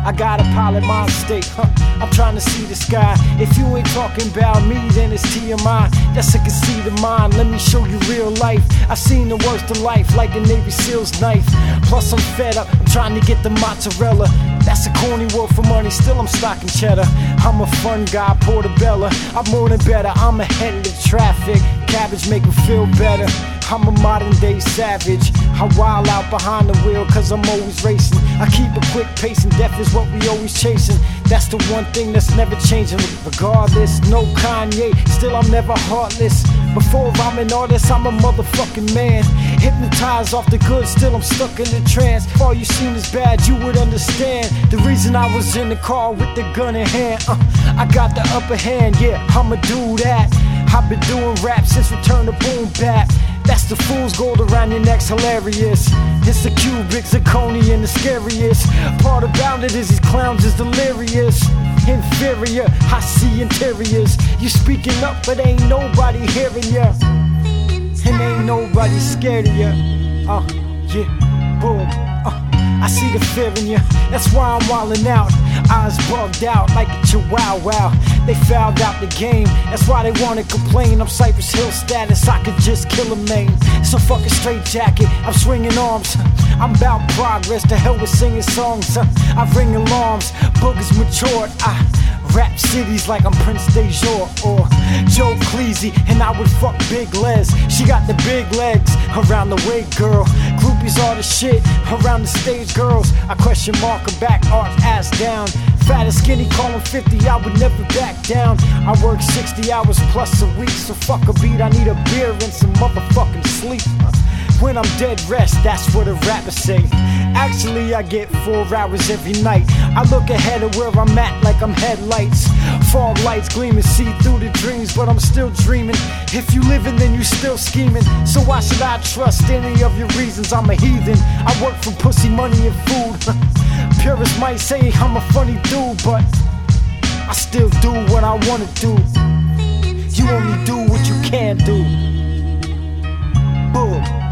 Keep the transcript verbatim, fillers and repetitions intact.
I got a pilot mind state, huh? I'm trying to see the sky. If you ain't talking about me, then it's T M I. Yes, I can see the mind, let me show you real life. I've seen the worst of life, like a Navy SEAL's knife. Plus I'm fed up, I'm trying to get the mozzarella. That's a corny word for money, still I'm stocking cheddar. I'm a fun guy, portobello. I'm more than better, I'm ahead of the traffic. Cabbage make me feel better. I'm a modern day savage. I wild out behind the wheel cause I'm always racing. I keep a quick pace and death is what we always chasing. That's the one thing that's never changing. Regardless, no Kanye, still I'm never heartless. Before I'm an artist, I'm a motherfucking man. Hypnotized off the good, still I'm stuck in the trance. If all you seen is bad, you would understand the reason I was in the car with the gun in hand. uh, I got the upper hand, yeah, I'ma do that. I've been doing rap since Return to Boom Bap. That's the fool's gold around your neck's hilarious. It's the cubic, zirconian, the scariest. Part about it is these clowns is delirious. Inferior, I see interiors. You speaking up, but ain't nobody hearing ya. And ain't nobody scared of ya. Uh, yeah, boom. Uh, I see the fear in ya. That's why I'm wildin' out. Eyes bugged out like a chihuahua. They fouled out the game. That's why they wanna complain. I'm Cypress Hill status. I could just kill a man. So fuck a straight jacket. I'm swinging arms. I'm about progress. The hell with singing songs. I ring alarms. Boogers matured. I rap cities like I'm Prince Dejour or Joe Cleese, and I would fuck Big Les. She got the big legs around the way, girl. Groupies are the shit around the stage, girls. I question mark her back, arch ass down. Fat and skinny, call him fifty, I would never back down. I work sixty hours plus a week, so fuck a beat, I need a beer and some motherfucking sleep. When I'm dead rest, that's what a rapper say. Actually, I get four hours every night. I look ahead of where I'm at like I'm headlights. Fog lights gleaming, see through the dreams, but I'm still dreaming. If you living, then you still scheming. So why should I trust any of your reasons? I'm a heathen. I work for pussy, money, and food. Purists might say I'm a funny dude, but I still do what I wanna do. You only do what you can do. Boom.